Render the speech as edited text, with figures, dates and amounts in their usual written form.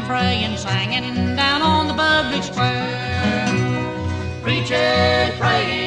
praying, singing down on the public square. Preachers praying.